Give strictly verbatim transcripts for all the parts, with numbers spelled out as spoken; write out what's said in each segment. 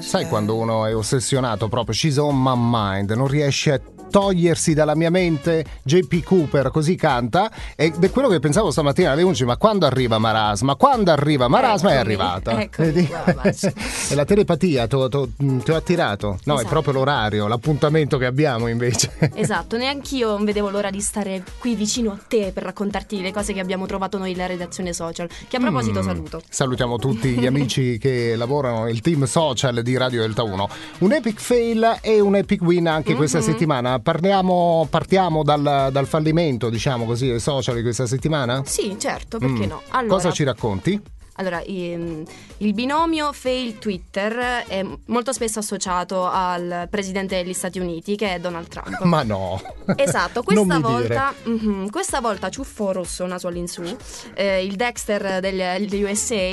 Sai quando uno è ossessionato proprio, she's on my mind, non riesce a togliersi dalla mia mente J P Cooper, così canta, ed è quello che pensavo stamattina alle undici, ma quando arriva Marasma? Quando arriva Marasma? Eccomi, è arrivata. Eccomi, è la telepatia, ti ho attirato. No, esatto. È proprio l'orario, l'appuntamento che abbiamo invece. Esatto, neanch'io non vedevo l'ora di stare qui vicino a te per raccontarti le cose che abbiamo trovato noi nella redazione social, che a proposito mm, saluto. Salutiamo tutti gli amici che lavorano nel team social di Radio Delta uno. Un epic fail e un epic win anche mm-hmm. questa settimana. Parliamo, partiamo dal, dal fallimento, diciamo così, dei social di questa settimana? Sì, certo, perché mm. no? Allora, cosa ci racconti? Allora, il, il binomio fail Twitter è molto spesso associato al presidente degli Stati Uniti, che è Donald Trump. Ma no! Esatto, questa volta uh-huh, questa volta ciuffo rosso, naso all'insù, eh, il Dexter degli U S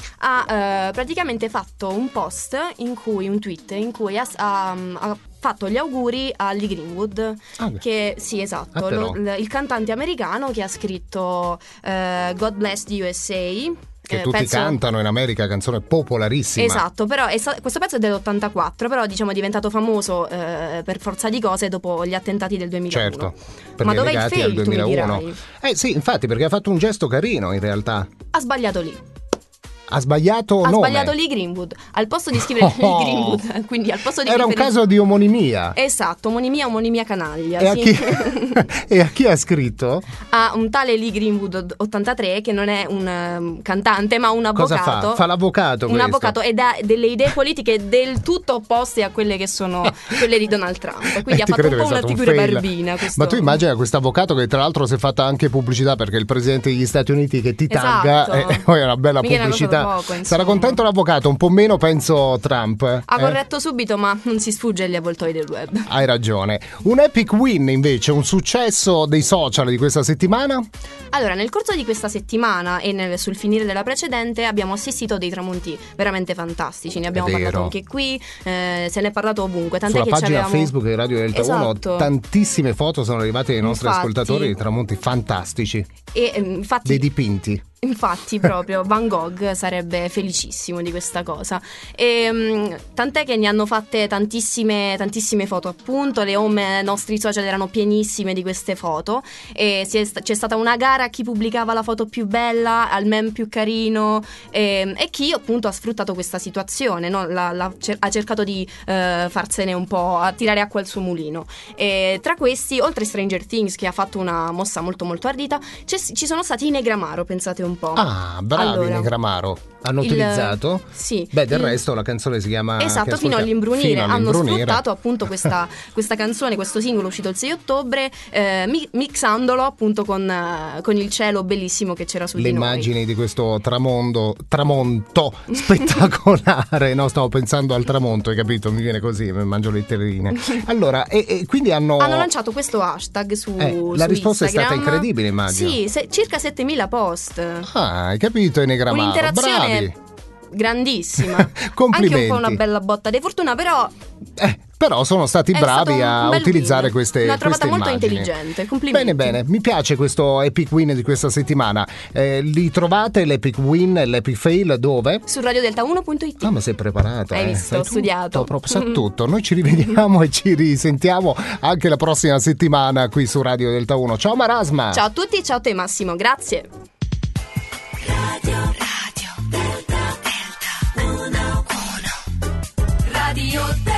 A ha eh, praticamente fatto un post in cui, un tweet in cui ha, ha, ha fatto gli auguri a Lee Greenwood, ah, che sì, esatto, ah, lo, l, il cantante americano che ha scritto uh, God Bless the U S A. Che eh, tutti penso... cantano in America, canzone popolarissima. Esatto, però è sta... questo pezzo è dell'ottantaquattro, però diciamo è diventato famoso eh, per forza di cose dopo gli attentati del duemilauno. Certo, ma dov'è il fail, al duemilauno? Tu mi dirai? Eh sì, infatti, perché ha fatto un gesto carino in realtà. Ha sbagliato lì. Ha sbagliato ha nome. sbagliato Lee Greenwood. Al posto di scrivere oh, Lee Greenwood, quindi al posto di era preferire... un caso di omonimia. Esatto, omonimia, omonimia canaglia. E, sì. a chi... e a chi ha scritto? A un tale Lee Greenwood ottantatré, che non è un um, cantante ma un avvocato. Cosa fa? Fa l'avvocato Un questo. avvocato, ed ha delle idee politiche del tutto opposte a quelle che sono quelle di Donald Trump. Quindi eh, ha fatto un po' una un figura fail. barbina questo... Ma tu immagina questo avvocato che tra l'altro si è fatta anche pubblicità, perché il presidente degli Stati Uniti che ti tagga, esatto. e poi è una bella Mica pubblicità. Poco, sarà contento l'avvocato, un po' meno penso Trump. Ha eh? corretto subito, ma non si sfugge agli avvoltoi del web. Hai ragione. Un epic win invece, un successo dei social di questa settimana? Allora, nel corso di questa settimana e nel, sul finire della precedente abbiamo assistito a dei tramonti veramente fantastici. Ne abbiamo parlato anche qui, eh, se ne è parlato ovunque. Tant'è Sulla che pagina c'avevamo... Facebook di Radio Delta esatto. uno tantissime foto sono arrivate ai nostri infatti, ascoltatori di tramonti fantastici. E infatti dei dipinti. Infatti proprio Van Gogh sarebbe felicissimo di questa cosa. E, um, tant'è che ne hanno fatte tantissime tantissime foto, appunto. Le home nostri social erano pienissime di queste foto, e si è, c'è stata una gara a chi pubblicava la foto più bella, al meme più carino, e, e chi appunto ha sfruttato questa situazione, no? la, la, ha cercato di uh, farsene un po', a tirare acqua al suo mulino. E tra questi, oltre Stranger Things, che ha fatto una mossa molto molto ardita, ci sono stati i Negramaro, pensate un po'. Ah, bravi, allora, Negramaro. Hanno il, utilizzato? Sì. Beh, del il, resto la canzone si chiama... Esatto, fino all'imbrunire. Fino all'imbrunire. Hanno sfruttato appunto questa, questa canzone, questo singolo uscito il sei ottobre, eh, mi, mixandolo appunto con, uh, con il cielo bellissimo che c'era su Le di noi. Le immagini di questo tramondo, tramonto spettacolare. No, stavo pensando al tramonto, hai capito? Mi viene così, mi mangio le terrine. Allora, e, e quindi hanno... Hanno lanciato questo hashtag su, eh, su la risposta Instagram. È stata incredibile, immagino. Sì, se, circa settemila post. Ah, hai capito, Enegramaro. Un'interazione bravi. Grandissima. Complimenti. Anche un po' una bella botta di fortuna, però eh, però sono stati bravi un, a un utilizzare win. queste L'ha trovata queste molto immagini. intelligente. Complimenti. Bene, bene, mi piace questo epic win di questa settimana. Eh, li trovate l'epic win e l'epic fail dove? Su radio delta uno punto it. Ah, ma sei preparata? Hai eh? visto, ho studiato. Proprio, sa tutto. Noi ci rivediamo e ci risentiamo anche la prossima settimana qui su Radio Delta uno. Ciao Marasma. Ciao a tutti, ciao a te Massimo, grazie. Radio, radio, Delta, Delta, uno, uno. Radio